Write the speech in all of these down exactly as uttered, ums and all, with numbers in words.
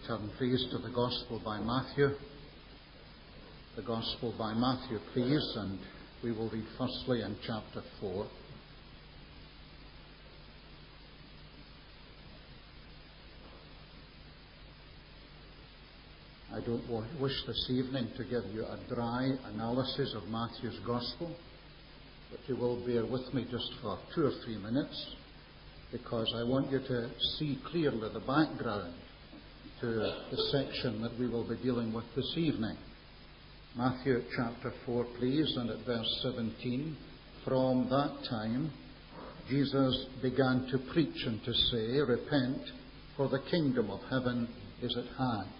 turn, please, to the Gospel by Matthew. The Gospel by Matthew, please, and we will read firstly in chapter four. I don't wish this evening to give you a dry analysis of Matthew's Gospel, but you will bear with me just for two or three minutes, because I want you to see clearly the background to the section that we will be dealing with this evening. Matthew chapter four, please, and at verse seventeen. From that time, Jesus began to preach and to say, "Repent, for the kingdom of heaven is at hand."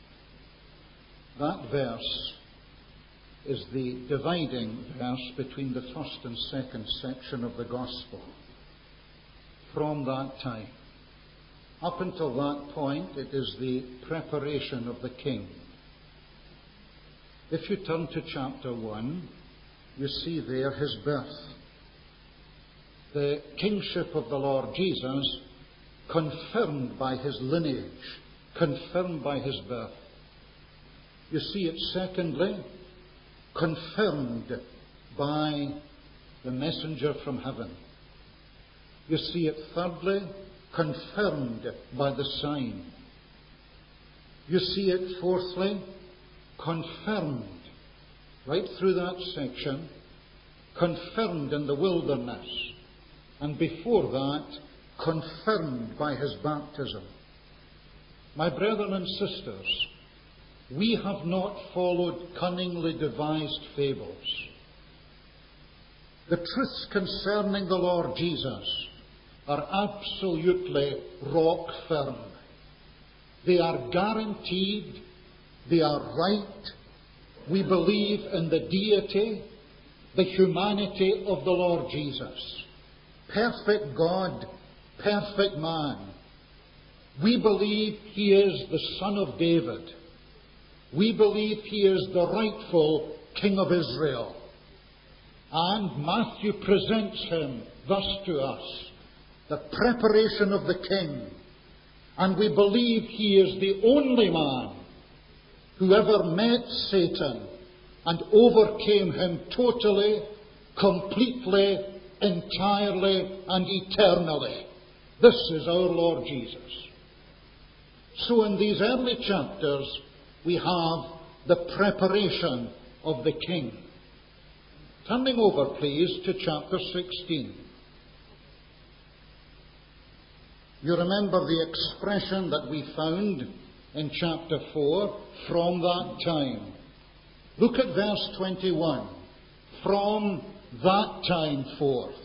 That verse is the dividing verse between the first and second section of the Gospel. From that time. Up until that point, it is the preparation of the King. If you turn to chapter one, you see there his birth. The kingship of the Lord Jesus confirmed by his lineage, confirmed by his birth. You see it secondly, confirmed by the messenger from heaven. You see it thirdly, confirmed by the sign. You see it fourthly, confirmed right through that section, confirmed in the wilderness, and before that, confirmed by his baptism. My brethren and sisters, we have not followed cunningly devised fables. The truths concerning the Lord Jesus are absolutely rock firm. They are guaranteed. They are right. We believe in the deity, the humanity of the Lord Jesus. Perfect God, perfect man. We believe he is the Son of David. We believe he is the rightful King of Israel. And Matthew presents him thus to us, the preparation of the King. And we believe he is the only man who ever met Satan and overcame him totally, completely, entirely, and eternally. This is our Lord Jesus. So in these early chapters, we have the preparation of the King. Turning over, please, to chapter sixteen. You remember the expression that we found in chapter four, from that time. Look at verse twenty-one. From that time forth.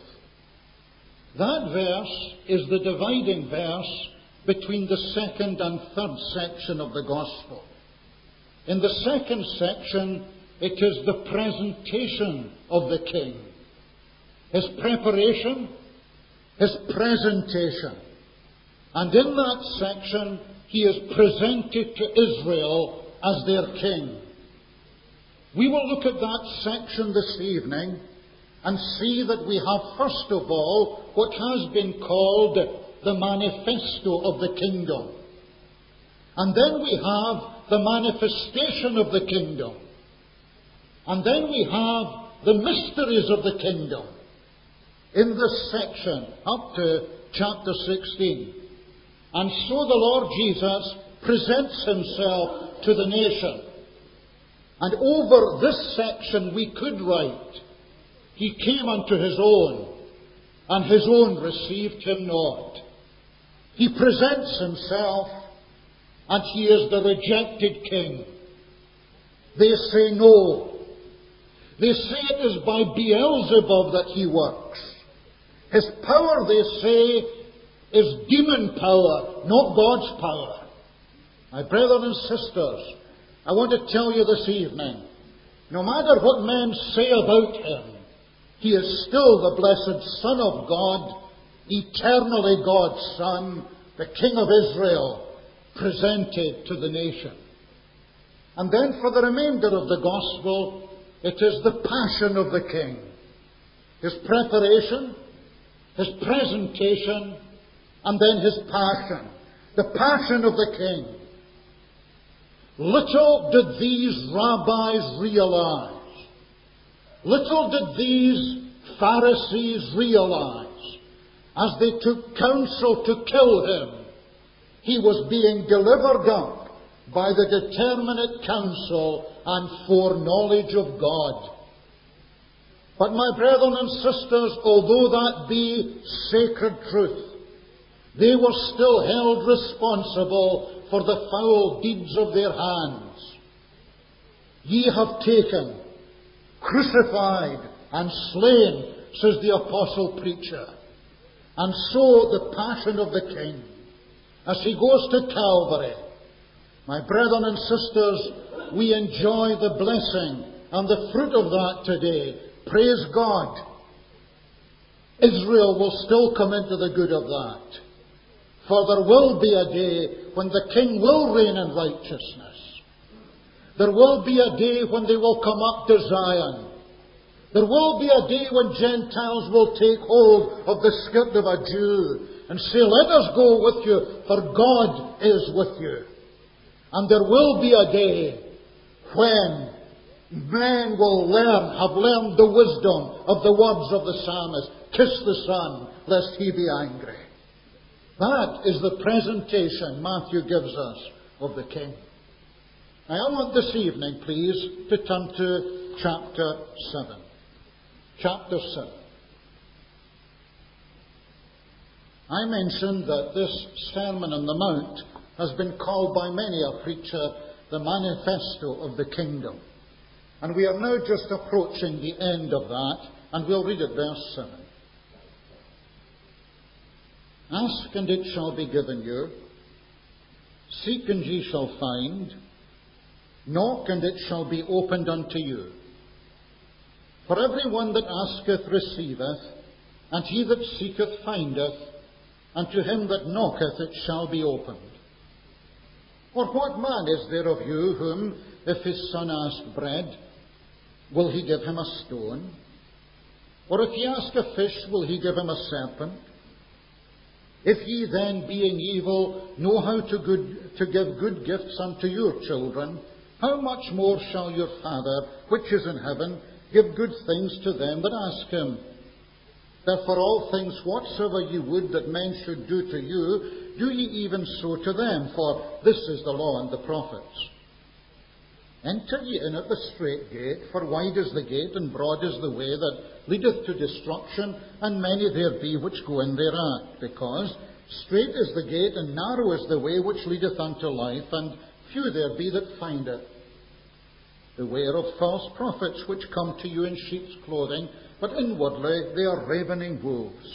That verse is the dividing verse between the second and third section of the Gospel. In the second section, it is the presentation of the King. His preparation, his presentation. And in that section, he is presented to Israel as their King. We will look at that section this evening and see that we have, first of all, what has been called the manifesto of the kingdom. And then we have the manifestation of the kingdom. And then we have the mysteries of the kingdom in this section up to chapter sixteen. And so the Lord Jesus presents himself to the nation. And over this section we could write, he came unto his own, and his own received him not. He presents himself, and he is the rejected King. They say no. They say it is by Beelzebub that he works. His power, they say, is demon power, not God's power. My brethren and sisters, I want to tell you this evening, no matter what men say about him, he is still the blessed Son of God, eternally God's Son, the King of Israel, presented to the nation. And then for the remainder of the Gospel, it is the passion of the King. His preparation, his presentation, and then his passion. The passion of the King. Little did these rabbis realize, little did these Pharisees realize, as they took counsel to kill him, he was being delivered up by the determinate counsel and foreknowledge of God. But my brethren and sisters, although that be sacred truth, they were still held responsible for the foul deeds of their hands. Ye have taken, crucified, and slain, says the apostle preacher. And so the passion of the King, as he goes to Calvary, my brethren and sisters, we enjoy the blessing and the fruit of that today. Praise God. Israel will still come into the good of that. For there will be a day when the King will reign in righteousness. There will be a day when they will come up to Zion. There will be a day when Gentiles will take hold of the skirt of a Jew and say, let us go with you, for God is with you. And there will be a day when men will learn, have learned the wisdom of the words of the psalmist, kiss the Son, lest he be angry. That is the presentation Matthew gives us of the King. Now I want this evening, please, to turn to chapter seven. Chapter seven. I mentioned that this Sermon on the Mount has been called by many a preacher the manifesto of the kingdom. And we are now just approaching the end of that, and we'll read it, verse seven. Ask, and it shall be given you. Seek, and ye shall find. Knock, and it shall be opened unto you. For every one that asketh receiveth, and he that seeketh findeth, and to him that knocketh it shall be opened. Or what man is there of you whom, if his son ask bread, will he give him a stone? Or if he ask a fish, will he give him a serpent? If ye then, being evil, know how to, good, to give good gifts unto your children, how much more shall your Father, which is in heaven, give good things to them that ask him? Therefore all things whatsoever ye would that men should do to you, do ye even so to them, for this is the law and the prophets. Enter ye in at the strait gate, for wide is the gate, and broad is the way that leadeth to destruction, and many there be which go in thereat. Because strait is the gate, and narrow is the way which leadeth unto life, and few there be that find it. Beware of false prophets, which come to you in sheep's clothing, but inwardly they are ravening wolves.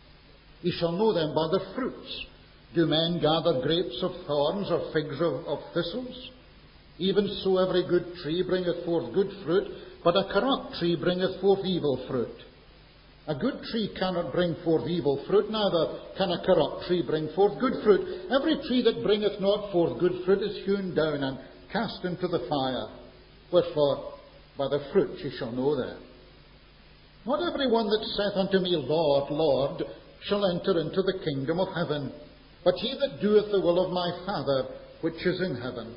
Ye shall know them by their fruits. Do men gather grapes of thorns, or figs of, of thistles? Even so every good tree bringeth forth good fruit, but a corrupt tree bringeth forth evil fruit. A good tree cannot bring forth evil fruit, neither can a corrupt tree bring forth good fruit. Every tree that bringeth not forth good fruit is hewn down and cast into the fire. Wherefore, by the fruit ye shall know them. Not every one that saith unto me, Lord, Lord, shall enter into the kingdom of heaven, but he that doeth the will of my Father which is in heaven.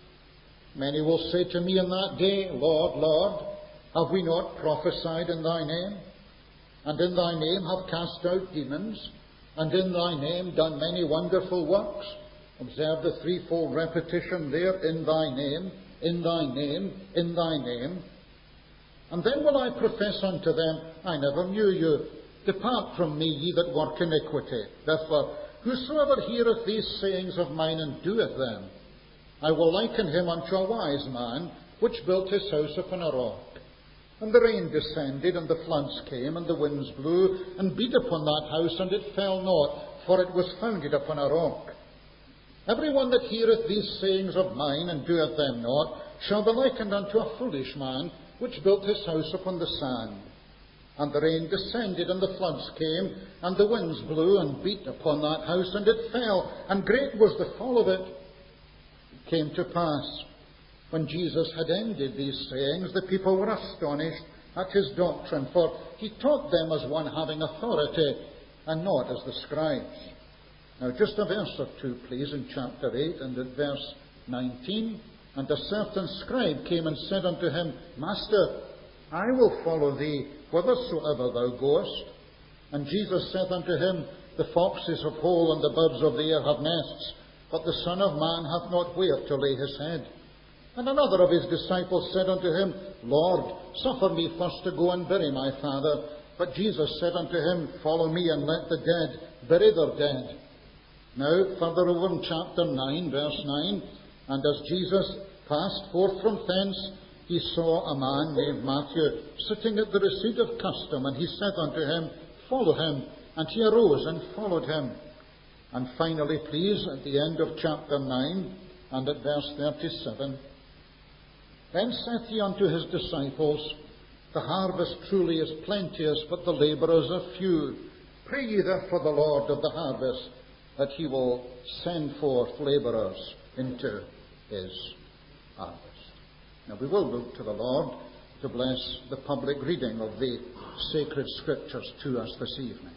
Many will say to me in that day, Lord, Lord, have we not prophesied in thy name? And in thy name have cast out demons? And in thy name done many wonderful works? Observe the threefold repetition there, in thy name, in thy name, in thy name. And then will I profess unto them, I never knew you. Depart from me, ye that work iniquity. Therefore, whosoever heareth these sayings of mine and doeth them, I will liken him unto a wise man, which built his house upon a rock. And the rain descended, and the floods came, and the winds blew, and beat upon that house, and it fell not, for it was founded upon a rock. Every one that heareth these sayings of mine, and doeth them not, shall be likened unto a foolish man, which built his house upon the sand. And the rain descended, and the floods came, and the winds blew, and beat upon that house, and it fell, and great was the fall of it. It came to pass, when Jesus had ended these sayings, the people were astonished at his doctrine, for he taught them as one having authority, and not as the scribes. Now just a verse or two, please, in chapter eight and at verse nineteen. And a certain scribe came and said unto him, Master, I will follow thee whithersoever thou goest. And Jesus saith unto him, The foxes have hole, and the birds of the air have nests, but the Son of Man hath not where to lay his head. And another of his disciples said unto him, Lord, suffer me first to go and bury my father. But Jesus said unto him, Follow me, and let the dead bury their dead. Now, further over in chapter nine, verse nine, And as Jesus passed forth from thence, he saw a man named Matthew sitting at the receipt of custom, and he said unto him, Follow him. And he arose and followed him. And finally, please, at the end of chapter nine, and at verse thirty-seven, Then saith he unto his disciples, The harvest truly is plenteous, but the labourers are few. Pray ye therefore the Lord of the harvest, that he will send forth labourers into his harvest. Now we will look to the Lord to bless the public reading of the sacred scriptures to us this evening.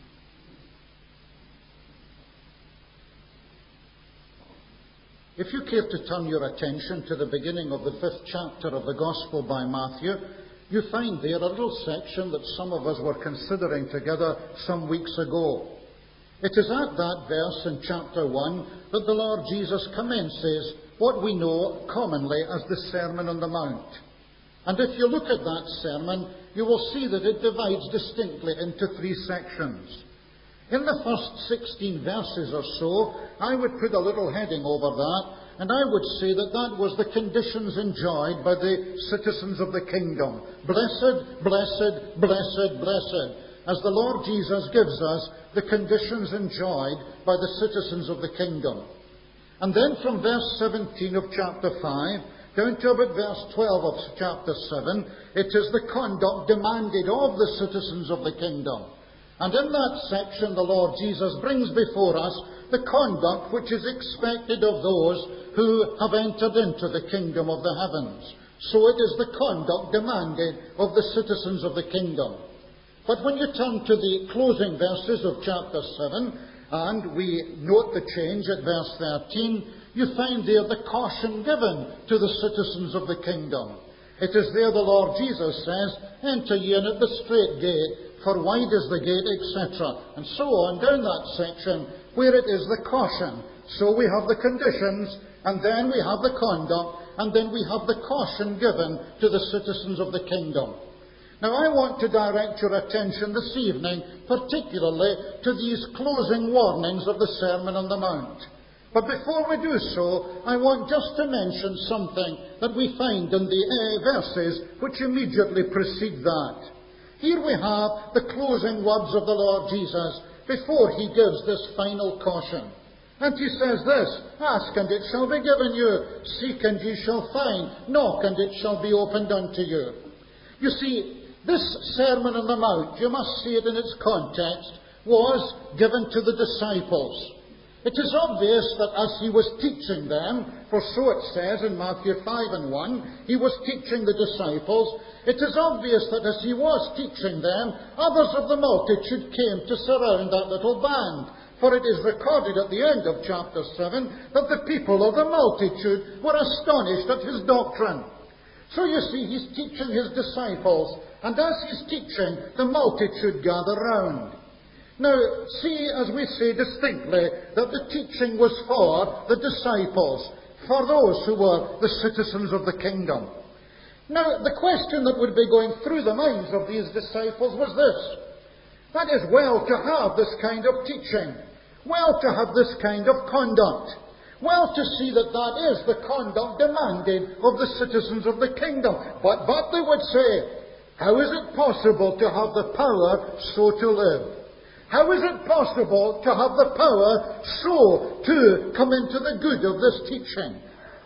If you care to turn your attention to the beginning of the fifth chapter of the Gospel by Matthew, you find there a little section that some of us were considering together some weeks ago. It is at that verse in chapter one that the Lord Jesus commences what we know commonly as the Sermon on the Mount. And if you look at that sermon, you will see that it divides distinctly into three sections. In the first sixteen verses or so, I would put a little heading over that, and I would say that that was the conditions enjoyed by the citizens of the kingdom. Blessed, blessed, blessed, blessed, as the Lord Jesus gives us the conditions enjoyed by the citizens of the kingdom. And then from verse seventeen of chapter five, down to about verse twelve of chapter seven, it is the conduct demanded of the citizens of the kingdom. And in that section, the Lord Jesus brings before us the conduct which is expected of those who have entered into the kingdom of the heavens. So it is the conduct demanded of the citizens of the kingdom. But when you turn to the closing verses of chapter seven, and we note the change at verse thirteen, you find there the caution given to the citizens of the kingdom. It is there the Lord Jesus says, Enter ye in at the strait gate, for wide is the gate, et cetera, and so on down that section where it is the caution. So we have the conditions, and then we have the conduct, and then we have the caution given to the citizens of the kingdom. Now I want to direct your attention this evening particularly to these closing warnings of the Sermon on the Mount. But before we do so, I want just to mention something that we find in the uh, verses which immediately precede that. Here we have the closing words of the Lord Jesus before he gives this final caution. And he says this, Ask and it shall be given you, seek and ye shall find, knock and it shall be opened unto you. You see, this Sermon on the Mount, you must see it in its context, was given to the disciples. It is obvious that as he was teaching them, for so it says in Matthew five and one, he was teaching the disciples, it is obvious that as he was teaching them, others of the multitude came to surround that little band. For it is recorded at the end of chapter seven that the people of the multitude were astonished at his doctrine. So you see, he's teaching his disciples, and as he's teaching, the multitude gather round. Now, see, as we say distinctly, that the teaching was for the disciples, for those who were the citizens of the kingdom. Now, the question that would be going through the minds of these disciples was this. That is, well to have this kind of teaching, well to have this kind of conduct, well to see that that is the conduct demanded of the citizens of the kingdom. But, but they would say, how is it possible to have the power so to live? How is it possible to have the power so to come into the good of this teaching?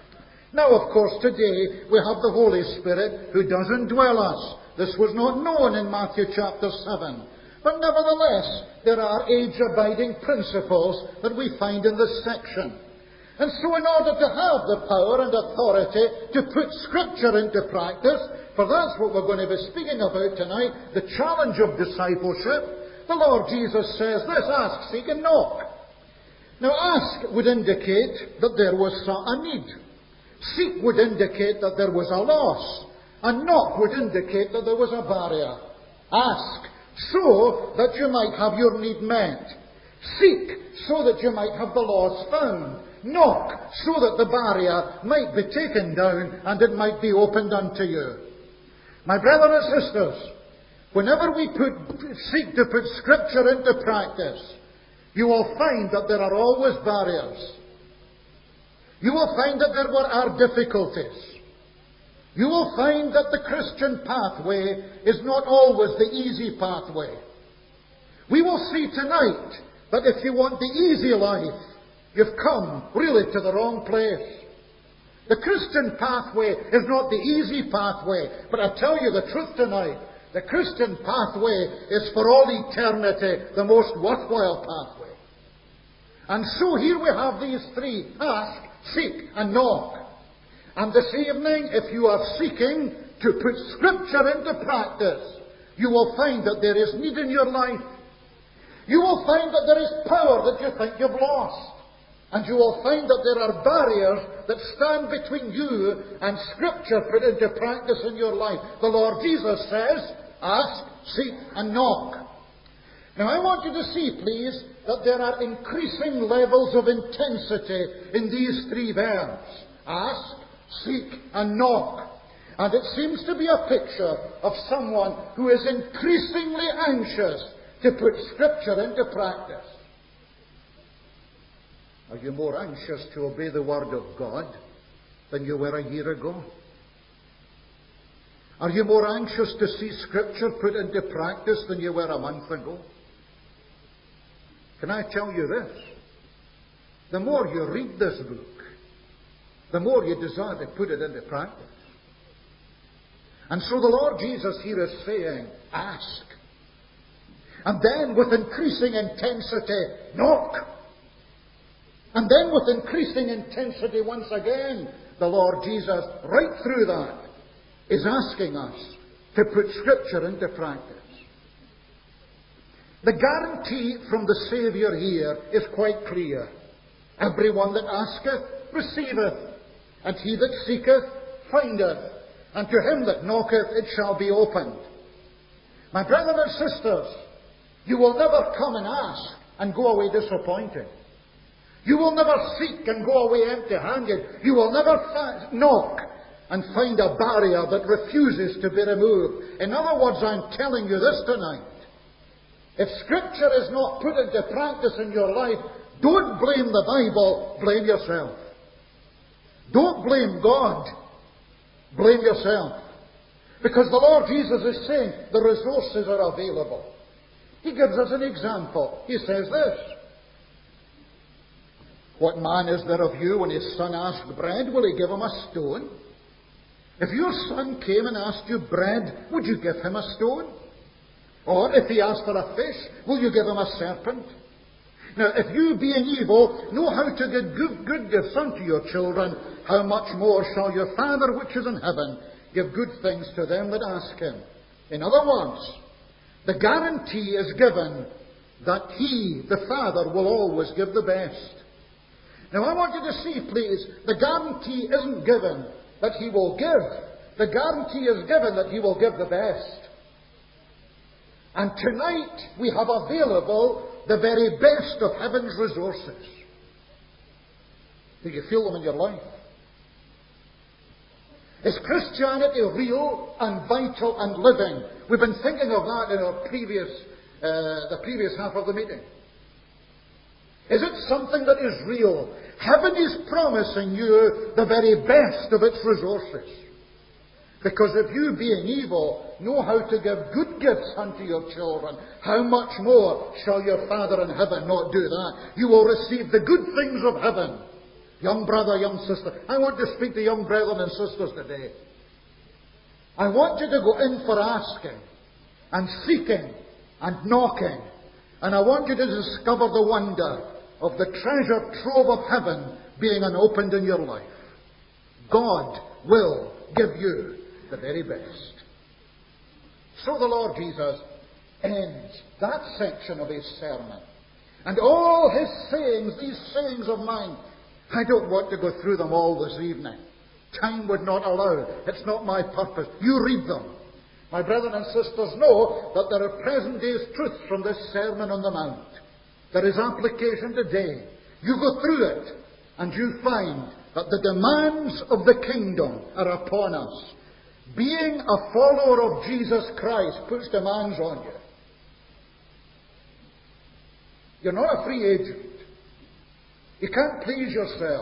Now, of course, today we have the Holy Spirit who does indwell us. This was not known in Matthew chapter seven. But nevertheless, there are age-abiding principles that we find in this section. And so in order to have the power and authority to put Scripture into practice, for that's what we're going to be speaking about tonight, the challenge of discipleship, the Lord Jesus says this, ask, seek and knock. Now ask would indicate that there was a need. Seek would indicate that there was a loss. And knock would indicate that there was a barrier. Ask, so that you might have your need met. Seek, so that you might have the loss found. Knock, so that the barrier might be taken down and it might be opened unto you. My brothers and sisters, whenever we put, seek to put Scripture into practice, you will find that there are always barriers. You will find that there are difficulties. You will find that the Christian pathway is not always the easy pathway. We will see tonight that if you want the easy life, you've come really to the wrong place. The Christian pathway is not the easy pathway, but I tell you the truth tonight, the Christian pathway is for all eternity the most worthwhile pathway. And so here we have these three: ask, seek, and knock. And this evening, if you are seeking to put Scripture into practice, you will find that there is need in your life. You will find that there is power that you think you've lost. And you will find that there are barriers that stand between you and Scripture put into practice in your life. The Lord Jesus says, ask, seek, and knock. Now I want you to see, please, that there are increasing levels of intensity in these three verbs. Ask, seek, and knock. And it seems to be a picture of someone who is increasingly anxious to put Scripture into practice. Are you more anxious to obey the Word of God than you were a year ago? Are you more anxious to see Scripture put into practice than you were a month ago? Can I tell you this? The more you read this book, the more you desire to put it into practice. And so the Lord Jesus here is saying, ask. And then with increasing intensity, knock. And then with increasing intensity once again, the Lord Jesus, right through that, is asking us to put Scripture into practice. The guarantee from the Saviour here is quite clear. Everyone that asketh, receiveth. And he that seeketh, findeth. And to him that knocketh, it shall be opened. My brothers and sisters, you will never come and ask and go away disappointed. You will never seek and go away empty-handed. You will never fa- knock and find a barrier that refuses to be removed. In other words, I'm telling you this tonight. If Scripture is not put into practice in your life, don't blame the Bible, blame yourself. Don't blame God, blame yourself. Because the Lord Jesus is saying the resources are available. He gives us an example. He says this: what man is there of you when his son asked bread, will he give him a stone? If your son came and asked you bread, would you give him a stone? Or if he asked for a fish, will you give him a serpent? Now, if you, being evil, know how to give good, good gifts unto your children, how much more shall your Father which is in heaven give good things to them that ask him? In other words, the guarantee is given that He, the Father, will always give the best. Now, I want you to see, please, the guarantee isn't given that He will give. The guarantee is given that He will give the best. And tonight we have available the very best of heaven's resources. Do you feel them in your life? Is Christianity real and vital and living? We've been thinking of that in our previous, uh, the previous half of the meeting. Is it something that is real? Heaven is promising you the very best of its resources. Because if you, being evil, know how to give good gifts unto your children, how much more shall your Father in heaven not do that? You will receive the good things of heaven. Young brother, young sister, I want to speak to young brethren and sisters today. I want you to go in for asking and seeking and knocking. And I want you to discover the wonder of the treasure trove of heaven being unopened in your life. God will give you the very best. So the Lord Jesus ends that section of His sermon. And all His sayings, these sayings of mine, I don't want to go through them all this evening. Time would not allow. It's not my purpose. You read them. My brethren and sisters know that there are present day's truths from this Sermon on the Mount. There is application today. You go through it and you find that the demands of the kingdom are upon us. Being a follower of Jesus Christ puts demands on you. You're not a free agent. You can't please yourself.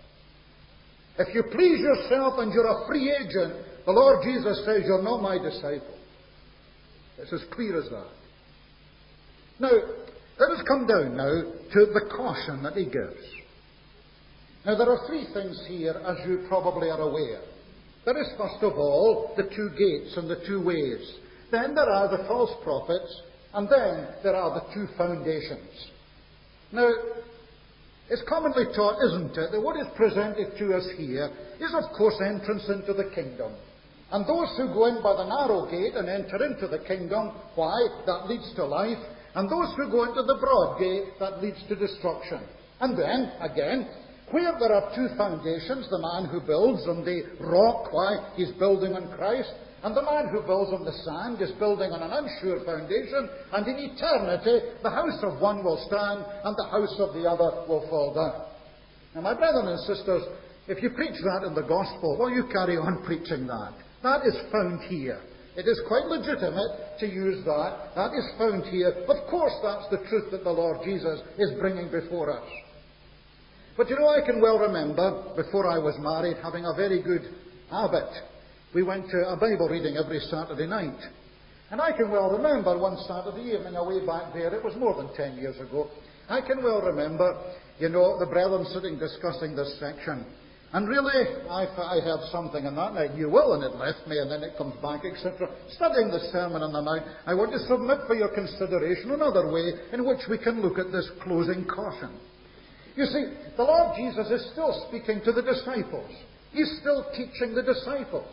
If you please yourself and you're a free agent, the Lord Jesus says, you're not my disciple. It's as clear as that. Now, let us come down now to the caution that he gives. Now, there are three things here, as you probably are aware. There is, first of all, the two gates and the two ways. Then there are the false prophets, and then there are the two foundations. Now, it's commonly taught, isn't it, that what is presented to us here is, of course, entrance into the kingdom. And those who go in by the narrow gate and enter into the kingdom, why? That leads to life. And those who go into the broad gate, that leads to destruction. And then, again, where there are two foundations, the man who builds on the rock, why? He's building on Christ. And the man who builds on the sand is building on an unsure foundation. And in eternity, the house of one will stand and the house of the other will fall down. Now, my brethren and sisters, if you preach that in the gospel, well, you carry on preaching that. That is found here. It is quite legitimate to use that. That is found here. Of course, that's the truth that the Lord Jesus is bringing before us. But you know, I can well remember, before I was married, having a very good habit. We went to a Bible reading every Saturday night. And I can well remember one Saturday evening away back there, it was more than ten years ago, I can well remember, you know, the brethren sitting discussing this section. And really, I, I heard something in that night, you will, and it left me, and then it comes back, et cetera. Studying the Sermon on the Mount, I want to submit for your consideration another way in which we can look at this closing caution. You see, the Lord Jesus is still speaking to the disciples. He's still teaching the disciples.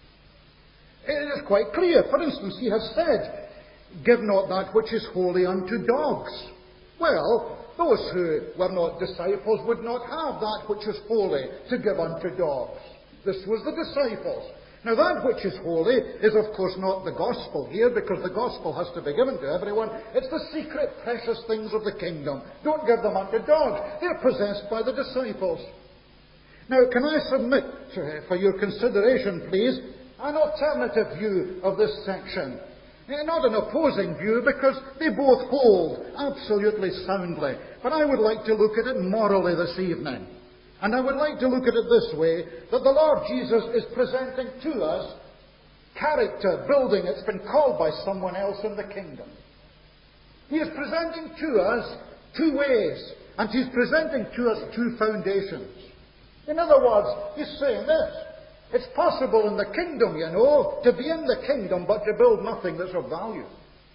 It is quite clear. For instance, he has said, give not that which is holy unto dogs. Well, those who were not disciples would not have that which is holy to give unto dogs. This was the disciples. Now that which is holy is of course not the gospel here, because the gospel has to be given to everyone. It's the secret, precious things of the kingdom. Don't give them unto dogs. They're possessed by the disciples. Now, can I submit to, for your consideration, please, an alternative view of this section? Not an opposing view, because they both hold absolutely soundly. But I would like to look at it morally this evening. And I would like to look at it this way, that the Lord Jesus is presenting to us character building. It's been called by someone else in the kingdom. He is presenting to us two ways, and He's presenting to us two foundations. In other words, He's saying this. It's possible in the kingdom, you know, to be in the kingdom but to build nothing that's of value.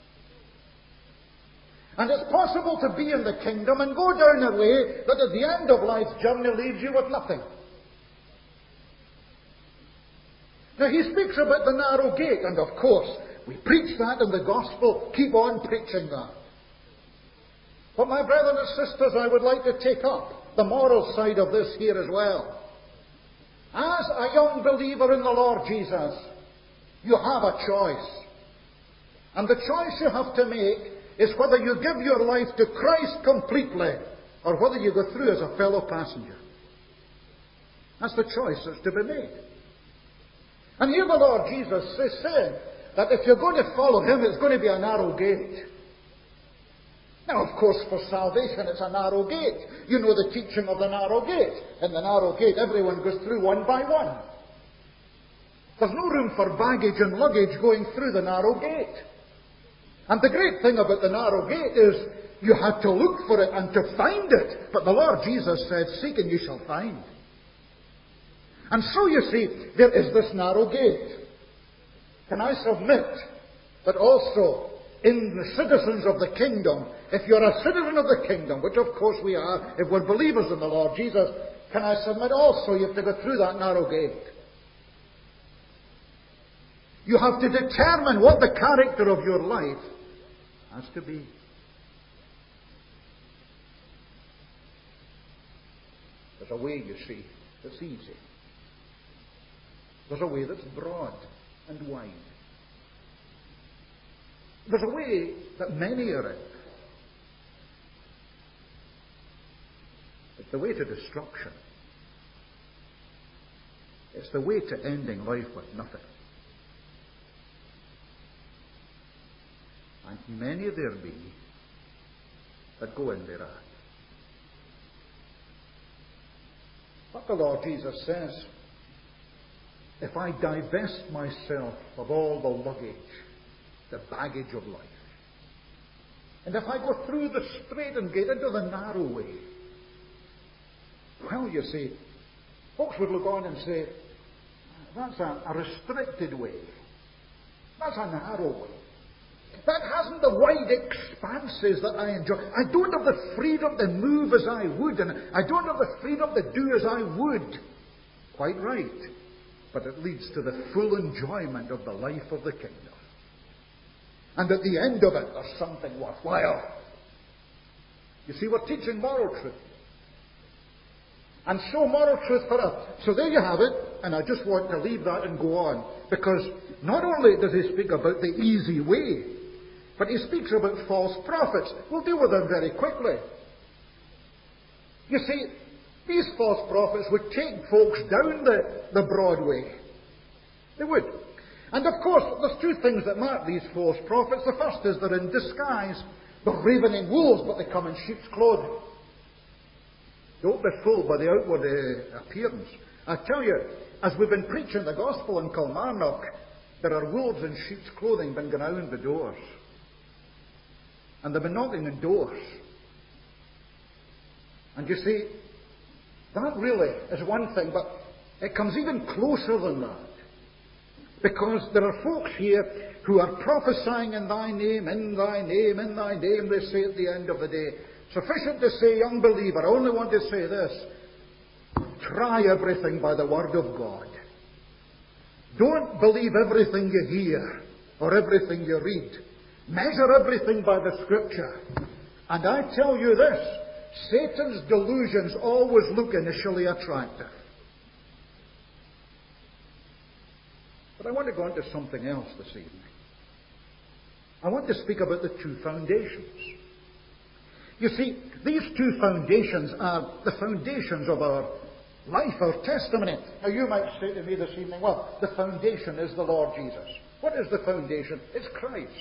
And it's possible to be in the kingdom and go down a way that at the end of life's journey leaves you with nothing. Now he speaks about the narrow gate, and of course, we preach that in the gospel. Keep on preaching that. But my brothers and sisters, I would like to take up the moral side of this here as well. As a young believer in the Lord Jesus, you have a choice. And the choice you have to make is whether you give your life to Christ completely or whether you go through as a fellow passenger. That's the choice that's to be made. And here the Lord Jesus is saying that if you're going to follow Him, it's going to be a narrow gate. Now, of course, for salvation, it's a narrow gate. You know the teaching of the narrow gate. In the narrow gate, everyone goes through one by one. There's no room for baggage and luggage going through the narrow gate. And the great thing about the narrow gate is you have to look for it and to find it. But the Lord Jesus said, seek and you shall find. And so, you see, there is this narrow gate. Can I submit that also in the citizens of the kingdom, if you're a citizen of the kingdom, which of course we are, if we're believers in the Lord Jesus, can I submit also you have to go through that narrow gate? You have to determine what the character of your life has to be. There's a way, you see, that's easy. There's a way that's broad and wide. There's a way that many are in. It's the way to destruction. It's the way to ending life with nothing. And many there be that go in thereat. But the Lord Jesus says, if I divest myself of all the luggage, the baggage of life, and if I go through the straight and gate into the narrow way, well, you see, folks would look on and say, that's a, a restricted way. That's a narrow way. That hasn't the wide expanses that I enjoy. I don't have the freedom to move as I would, and I don't have the freedom to do as I would. Quite right. But it leads to the full enjoyment of the life of the kingdom. And at the end of it, there's something worthwhile. You see, we're teaching moral truth. And so moral truth for us. So there you have it, and I just want to leave that and go on. Because not only does he speak about the easy way, but he speaks about false prophets. We'll deal with them very quickly. You see, these false prophets would take folks down the, the broad way. They would. And of course, there's two things that mark these false prophets. The first is they're in disguise. They're ravening wolves, but they come in sheep's clothing. Don't be fooled by the outward uh, appearance. I tell you, as we've been preaching the gospel in Kilmarnock, there are wolves in sheep's clothing been going around the doors. And they've been knocking on doors. And you see, that really is one thing, but it comes even closer than that. Because there are folks here who are prophesying in thy name, in thy name, in thy name, they say at the end of the day. Sufficient to say, young believer, I only want to say this. Try everything by the word of God. Don't believe everything you hear or everything you read. Measure everything by the Scripture. And I tell you this, Satan's delusions always look initially attractive. But I want to go on to something else this evening. I want to speak about the two foundations. You see, these two foundations are the foundations of our life, our testimony. Now you might say to me this evening, well, the foundation is the Lord Jesus. What is the foundation? It's Christ.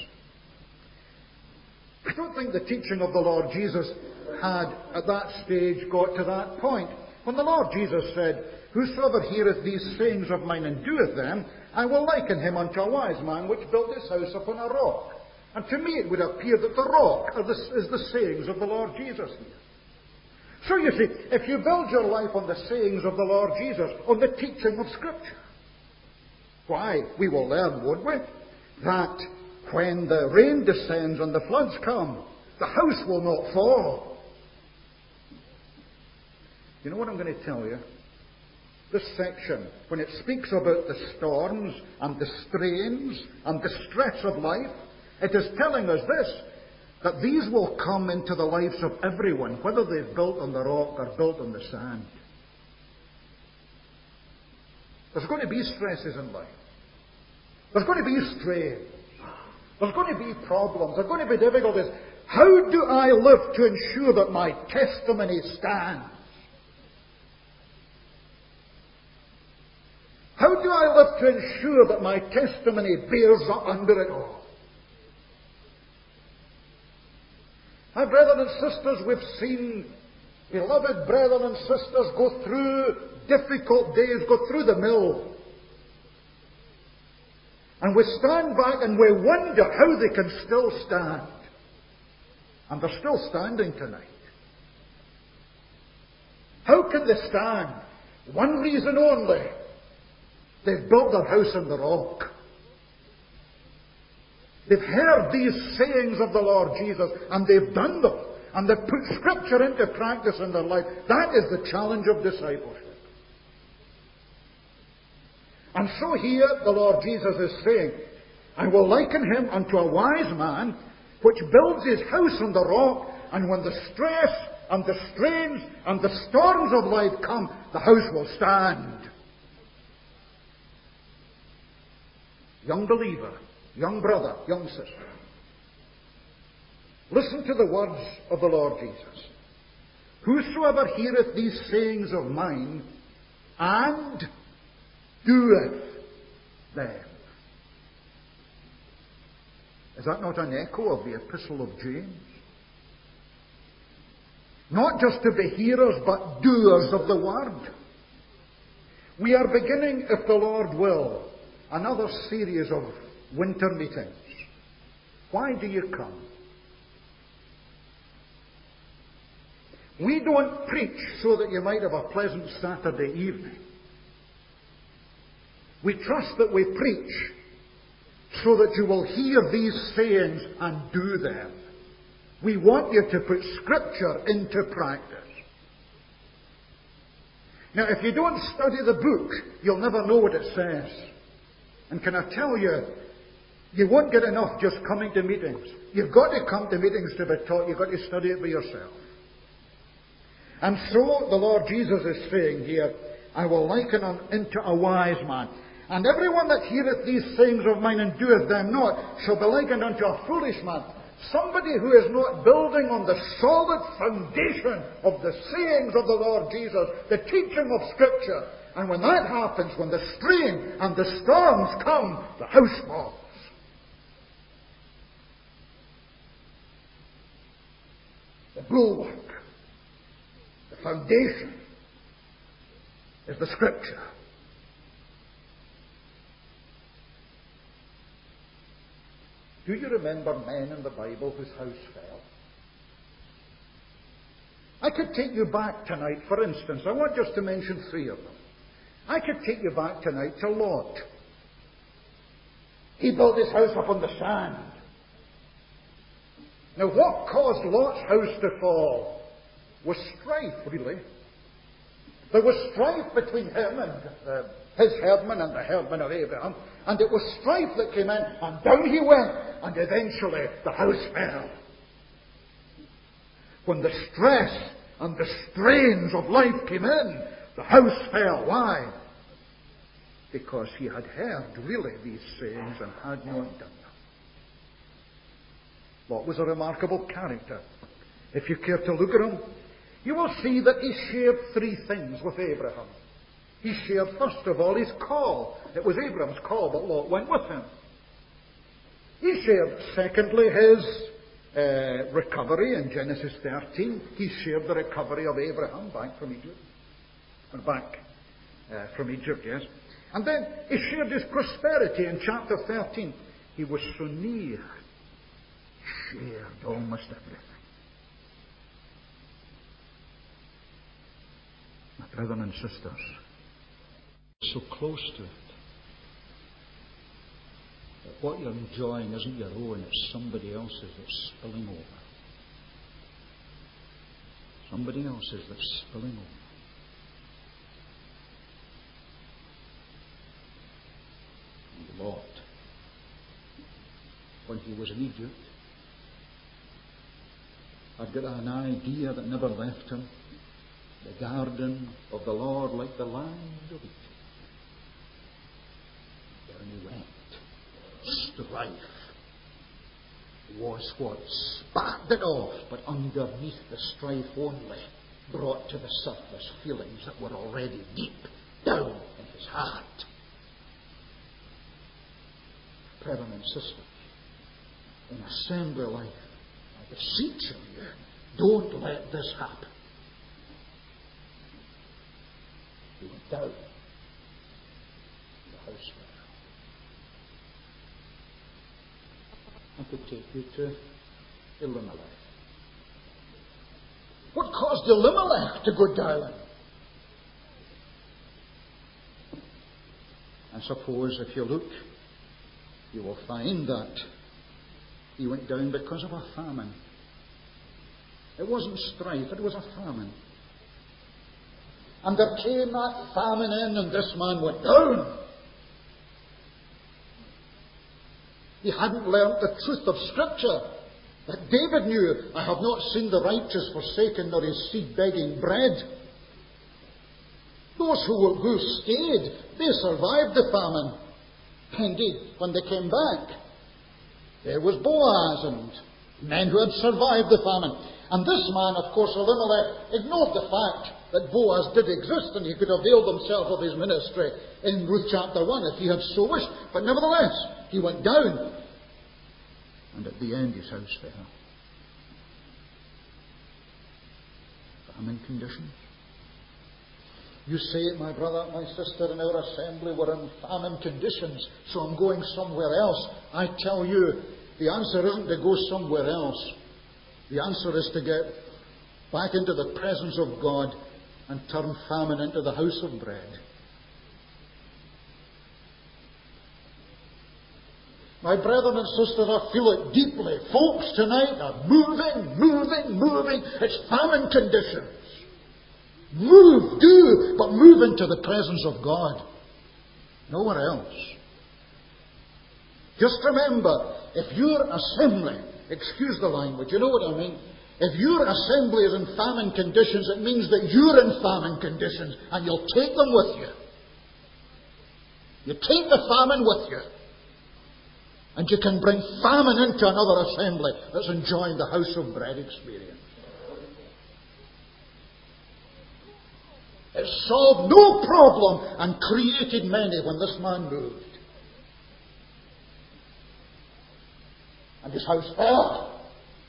I don't think the teaching of the Lord Jesus had at that stage got to that point. When the Lord Jesus said, whosoever heareth these sayings of mine and doeth them, I will liken him unto a wise man which built his house upon a rock. And to me it would appear that the rock is the sayings of the Lord Jesus here. So you see, if you build your life on the sayings of the Lord Jesus, on the teaching of Scripture, why, we will learn, won't we, that when the rain descends and the floods come, the house will not fall. You know what I'm going to tell you? This section, when it speaks about the storms and the strains and the stress of life, it is telling us this, that these will come into the lives of everyone, whether they've built on the rock or built on the sand. There's going to be stresses in life. There's going to be strains. There's going to be problems. There's going to be difficulties. How do I live to ensure that my testimony stands? How do I live to ensure that my testimony bears up under it all? My brethren and sisters, we've seen beloved brethren and sisters go through difficult days, go through the mill. And we stand back and we wonder how they can still stand. And they're still standing tonight. How can they stand? One reason only. They've built their house on the rock. They've heard these sayings of the Lord Jesus, and they've done them. And they've put Scripture into practice in their life. That is the challenge of discipleship. And so here the Lord Jesus is saying, I will liken him unto a wise man, which builds his house on the rock, and when the stress and the strains and the storms of life come, the house will stand. young believer, young brother, young sister, listen to the words of the Lord Jesus. Whosoever heareth these sayings of mine, and doeth them. Is that not an echo of the Epistle of James? Not just to be hearers, but doers of the word. We are beginning, if the Lord will, another series of winter meetings. Why do you come? We don't preach so that you might have a pleasant Saturday evening. We trust that we preach so that you will hear these sayings and do them. We want you to put Scripture into practice. Now, if you don't study the book, you'll never know what it says. And can I tell you, you won't get enough just coming to meetings. You've got to come to meetings to be taught. You've got to study it for yourself. And so the Lord Jesus is saying here, I will liken unto a wise man. And everyone that heareth these sayings of mine and doeth them not shall be likened unto a foolish man. Somebody who is not building on the solid foundation of the sayings of the Lord Jesus, the teaching of Scripture. And when that happens, when the strain and the storms come, the house falls. The bulwark, the foundation, is the Scripture. Do you remember men in the Bible whose house fell? I could take you back tonight, for instance. I want just to mention three of them. I could take you back tonight to Lot. He built his house up on the sand. Now, what caused Lot's house to fall was strife, really. There was strife between him and uh, his herdmen and the herdmen of Abraham, and it was strife that came in, and down he went, and eventually the house fell. When the stress and the strains of life came in, the house fell. Why? Because he had heard, really, these sayings and had not done them. Lot was a remarkable character. If you care to look at him, you will see that he shared three things with Abraham. He shared, first of all, his call. It was Abraham's call, but Lot went with him. He shared, secondly, his uh, recovery in Genesis thirteen. He shared the recovery of Abraham back from Egypt. Or back uh, from Egypt, yes. And then he shared his prosperity in chapter thirteen. He was so near. Shared almost everything. My brethren and sisters, so close to it that what you're enjoying isn't your own, it's somebody else's that's spilling over. Somebody else's that's spilling over. And Lot, when he was in Egypt, I've got an idea that never left him. The garden of the Lord like the land of Egypt. There he went. Strife was what sparked it off, but underneath the strife only brought to the surface feelings that were already deep down in his heart. Brethren and sisters, in assembly life, I beseech of you, don't let this happen. He went down. The house fell. I could take you to Elimelech. What caused Elimelech to go down? I suppose if you look, you will find that he went down because of a famine. It wasn't strife, it was a famine. And there came that famine in, and this man went down. He hadn't learnt the truth of Scripture. That David knew, I have not seen the righteous forsaken, nor his seed begging bread. Those who, who stayed, they survived the famine. Indeed, when they came back, there was Boaz and men who had survived the famine. And this man, of course, Elimelech, ignored the fact that Boaz did exist and he could avail himself of his ministry in Ruth chapter one if he had so wished. But nevertheless, he went down. And at the end, his house fell. Famine conditions. You say, my brother, my sister, in our assembly we're in famine conditions, so I'm going somewhere else. I tell you, the answer isn't to go somewhere else. The answer is to get back into the presence of God and turn famine into the house of bread. My brethren and sisters, I feel it deeply. Folks tonight are moving, moving, moving. It's famine conditions. Move, do, but move into the presence of God. Nowhere else. Just remember, if your assembly, excuse the language, you know what I mean? If your assembly is in famine conditions, it means that you're in famine conditions, and you'll take them with you. You take the famine with you. And you can bring famine into another assembly that's enjoying the house of bread experience. It solved no problem and created many when this man moved. And his house fell.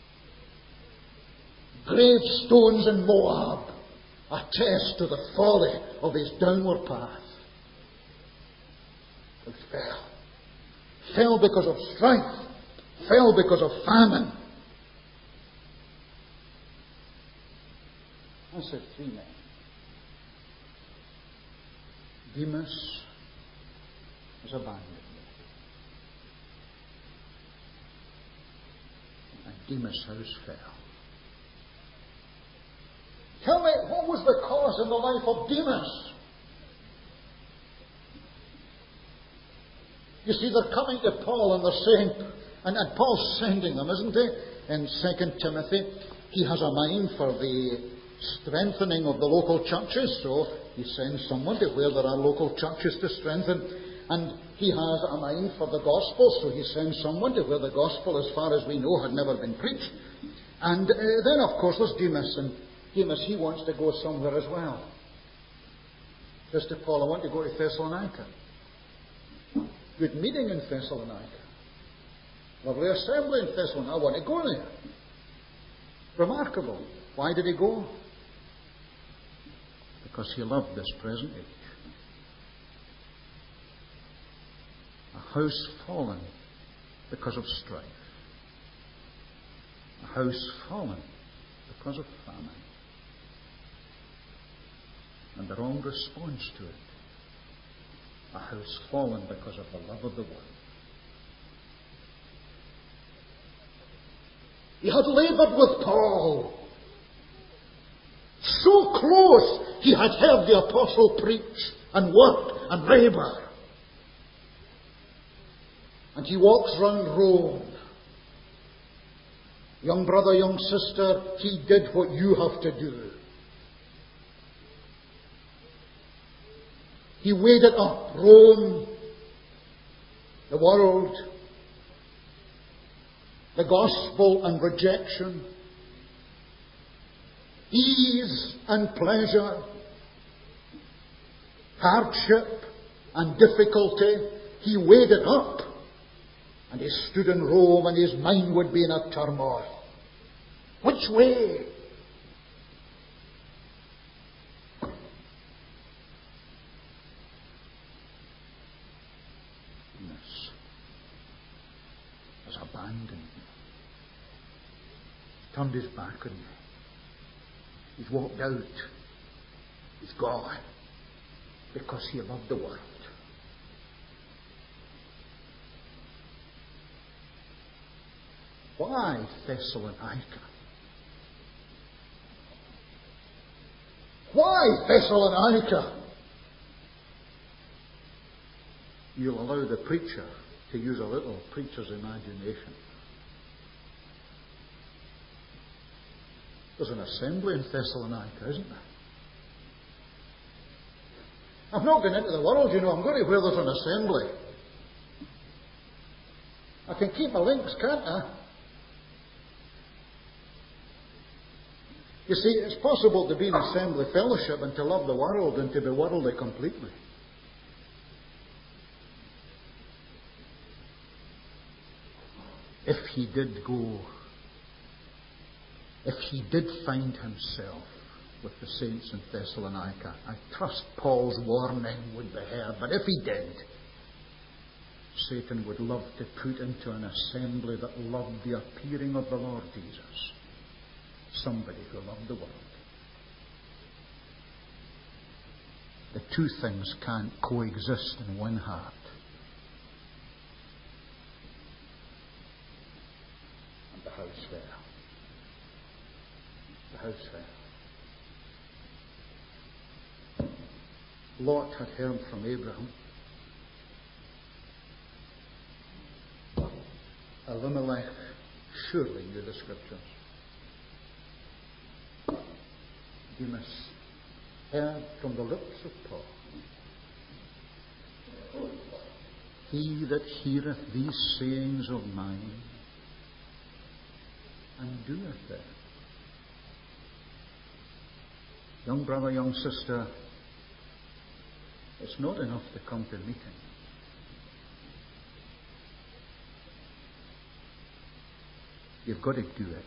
Gravestones in Moab attest to the folly of his downward path. It fell. Fell because of strife. Fell because of famine. I said three men. Demas was abandoned. And Demas' house fell. Tell me, what was the cause in the life of Demas? You see, they're coming to Paul and they're saying, and, and Paul's sending them, isn't he? In Second Timothy, he has a mind for the strengthening of the local churches, so he sends someone to where there are local churches to strengthen. And he has a mind for the gospel, so he sends someone to where the gospel, as far as we know, had never been preached. And uh, then, of course, there's Demas, and Demas, he wants to go somewhere as well. Says to Paul, I want to go to Thessalonica. Good meeting in Thessalonica. Lovely assembly in Thessalonica. I want to go there. Remarkable. Why did he go? Because he loved this present age. A house fallen because of strife. A house fallen because of famine. And the wrong response to it. A house fallen because of the love of the world. He had laboured with Paul. So close he had heard the apostle preach and work and labour. And he walks round Rome. Young brother, young sister, he did what you have to do. He weighed it up. Rome, the world, the gospel and rejection, ease and pleasure, hardship and difficulty. He weighed it up. And he stood in Rome and his mind would be in a turmoil. Which way? Abandoned me. He's turned his back on me. He's walked out. He's gone. Because he loved the world. Why Thessalonica? Why Thessalonica? You'll allow the preacher to use a little preacher's imagination. There's an assembly in Thessalonica, isn't there? I've not been into the world, you know. I'm going to where there's an assembly. I can keep my links, can't I? You see, it's possible to be in assembly fellowship and to love the world and to be worldly completely. If he did go, if he did find himself with the saints in Thessalonica, I trust Paul's warning would be heard. But if he did, Satan would love to put into an assembly that loved the appearing of the Lord Jesus somebody who loved the world. The two things can't coexist in one heart. And the house fell. The house fell. Lot had heard from Abraham. Elimelech surely knew the Scriptures. Demas heard from the lips of Paul. He that heareth these sayings of mine and doeth them. Young brother, young sister, it's not enough to come to meeting. You've got to do it.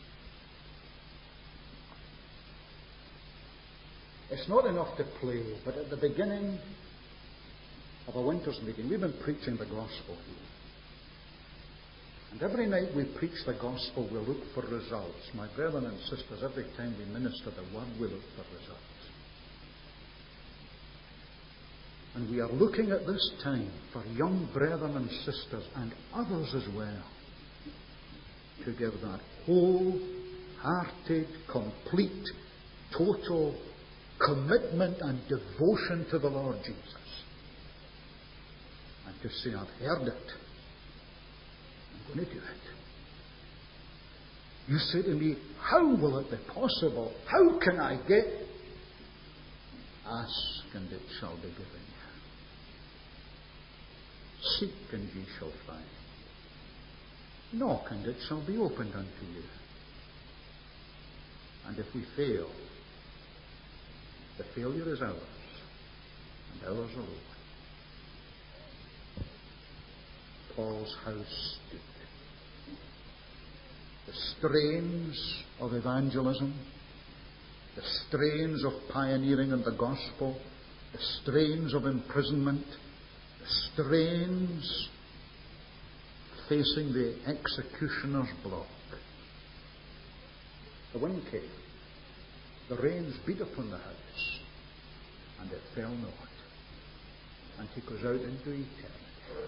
It's not enough to play, but at the beginning of a winter's meeting, we've been preaching the gospel here. And every night we preach the gospel, we look for results. My brethren and sisters, every time we minister the word, we look for results. And we are looking at this time for young brethren and sisters and others as well to give that whole-hearted, complete, total commitment and devotion to the Lord Jesus. And to say, I've heard it. I'm going to do it. You say to me, how will it be possible? How can I get? Ask and it shall be given you. Seek and ye shall find. Knock and it shall be opened unto you. And if we fail, the failure is ours, and ours alone. Paul's house stood. The strains of evangelism, the strains of pioneering in the gospel, the strains of imprisonment, the strains facing the executioner's block. The wind came, the rains beat upon the house, and it fell not. And he goes out into eternity.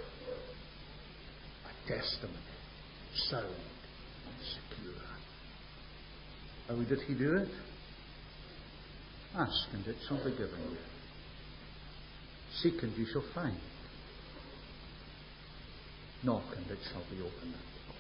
A testimony, sound and secure. How did he do it? Ask and it shall be given you. Seek and you shall find. Knock and it shall be opened unto you.